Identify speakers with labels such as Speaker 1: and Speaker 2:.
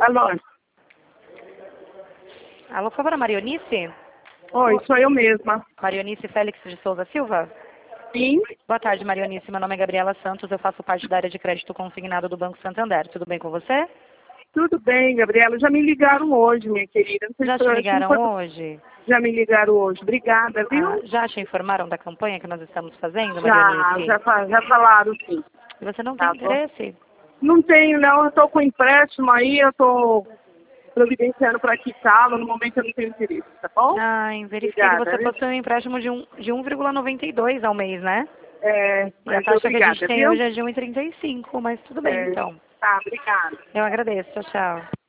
Speaker 1: Alô?
Speaker 2: Alô, por favor, a Marionice?
Speaker 1: Oi, sou eu mesma.
Speaker 2: Marionice Félix de Souza Silva?
Speaker 1: Sim?
Speaker 2: Boa tarde, Marionice. Meu nome é Gabriela Santos, eu faço parte da área de crédito consignado do Banco Santander. Tudo bem com você?
Speaker 1: Tudo bem, Gabriela. Já me ligaram hoje, minha querida. Não sei
Speaker 2: Já
Speaker 1: se
Speaker 2: te
Speaker 1: eu-
Speaker 2: ligaram hoje?
Speaker 1: Já me ligaram hoje. Obrigada, viu?
Speaker 2: Já te informaram da campanha que nós estamos fazendo,
Speaker 1: Já,
Speaker 2: Marionice?
Speaker 1: já falaram, sim.
Speaker 2: E você não tem
Speaker 1: Tá bom.
Speaker 2: interesse?
Speaker 1: Não tenho, não. Eu estou com empréstimo aí, eu estou providenciando para quitá-lo. No momento eu não tenho interesse, tá bom?
Speaker 2: Verifiquei que
Speaker 1: Obrigada,
Speaker 2: você
Speaker 1: viu?
Speaker 2: possui um empréstimo de 1,92 ao mês, né?
Speaker 1: É,
Speaker 2: E a
Speaker 1: mas
Speaker 2: taxa que a
Speaker 1: obrigada,
Speaker 2: gente tem
Speaker 1: viu?
Speaker 2: hoje é de 1,35, mas tudo bem, então.
Speaker 1: Tá, obrigada.
Speaker 2: Eu agradeço. Tchau, tchau.